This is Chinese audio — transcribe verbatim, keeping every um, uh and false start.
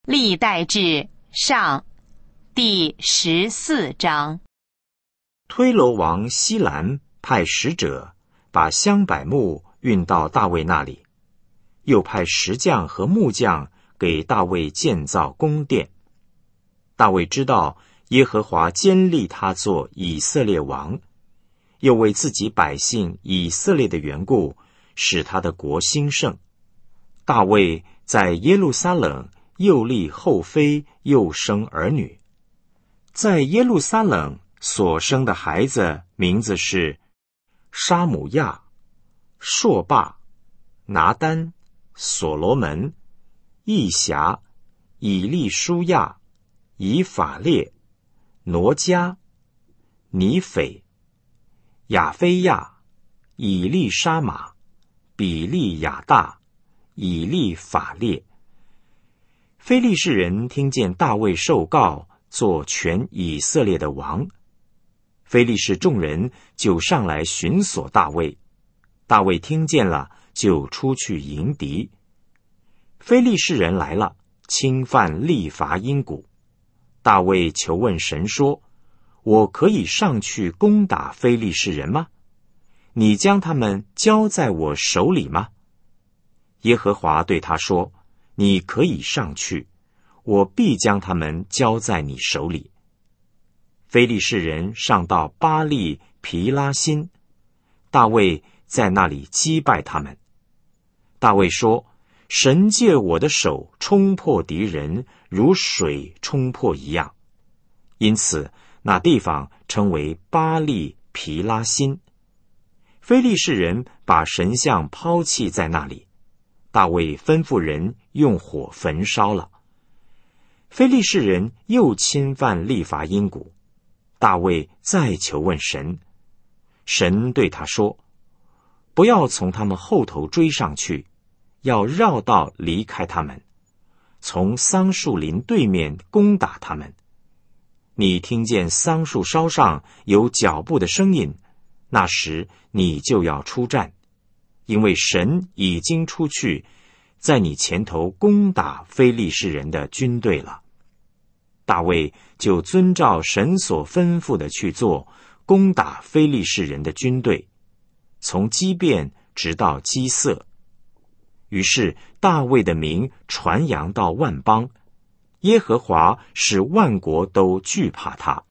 历代志上第十四章。 推罗王西兰派使者把香柏木运到大卫那里，又派石匠和木匠给大卫建造宫殿。大卫知道耶和华坚立他做以色列王，又为自己百姓以色列的缘故，使他的国兴盛。大卫在耶路撒冷又立后妃，又生儿女。在耶路撒冷所生的孩子名字是沙姆亚、朔霸、拿单、所罗门、义辖、以利舒亚、以法列、挪迦、尼斐、亚非亚、以利沙玛、比利亚大、以利法列。非利士人听见大卫受告做全以色列的王，非利士众人就上来寻索大卫。大卫听见了，就出去迎敌。非利士人来了，侵犯利伐因谷。大卫求问神说：我可以上去攻打非利士人吗？你将他们交在我手里吗？耶和华对他说：你可以上去，我必将他们交在你手里。非利士人上到巴利皮拉辛，大卫在那里击败他们。大卫说：神借我的手冲破敌人，如水冲破一样。因此那地方称为巴利皮拉辛。非利士人把神像抛弃在那里，大卫吩咐人用火焚烧了。非利士人又侵犯利伐因谷，大卫再求问神。神对他说：不要从他们后头追上去，要绕道离开他们，从桑树林对面攻打他们。你听见桑树梢上有脚步的声音，那时你就要出战，因为神已经出去，在你前头攻打非利士人的军队了。大卫就遵照神所吩咐的去做，攻打非利士人的军队，从基遍直到基色。于是大卫的名传扬到万邦，耶和华使万国都惧怕他。